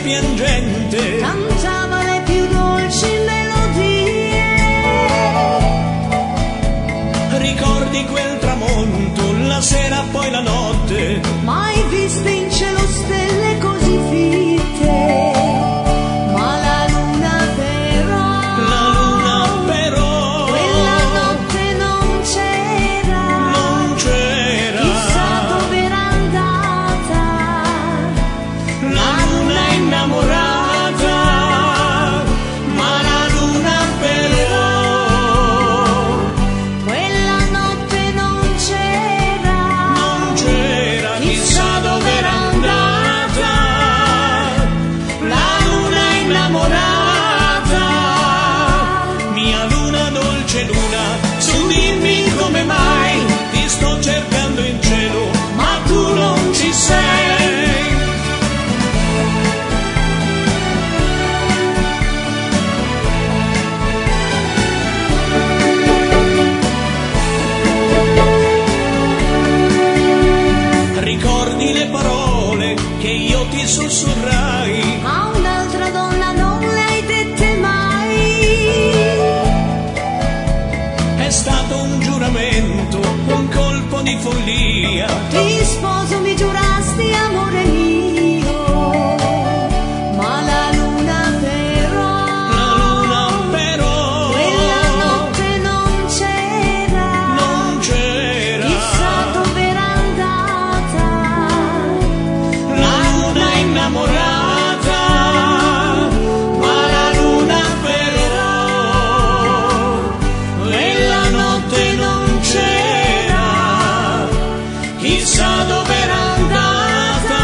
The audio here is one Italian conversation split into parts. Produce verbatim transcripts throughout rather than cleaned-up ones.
piangente cantava le più dolci melodie. Ricordi quel tramonto, la sera poi la notte, Mai viste in cielo stelle così fitte. Ma la luna però, la luna però quella notte non c'era. non c'era. Chissà dove era andata La luna innamorata, ma la luna però quella notte non c'era. non c'era. Chissà dove era andata. La luna innamorata, mia luna, dolce luna, su dimmi come mai ti sto cercando in cielo, ma tu non ci sei. Ricordi le parole che io ti sussurrai, A un'altra donna non le hai dette mai. è stato un giuramento, un colpo di follia. Ti sposo mi giurasti, amore mio. Ma la luna però, La luna però quella notte non c'era. non c'era. Chissà dove era andata. La luna innamorata, ma la luna però quella notte non c'era. Chissà dove era andata.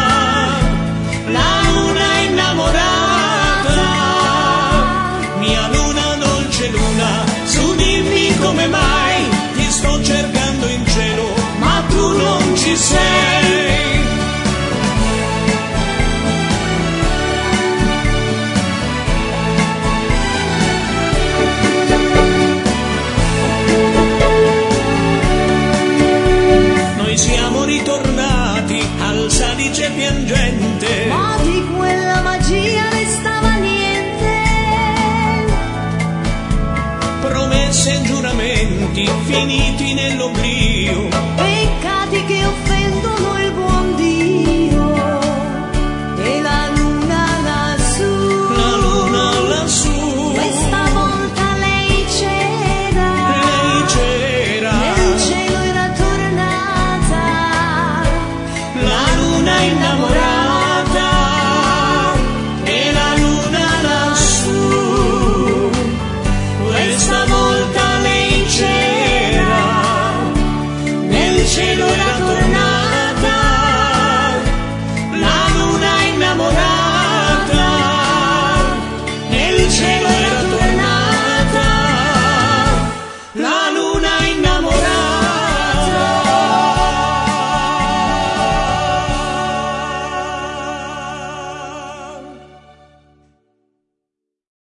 La luna innamorata, mia luna, dolce luna, su dimmi come mai ti sto cercando in cielo, ma tu non ci sei. Noi siamo ritornati al Salice piangente, Ma di quella magia restava niente. promesse e giuramenti finiti nell'oblio. Peccati che ho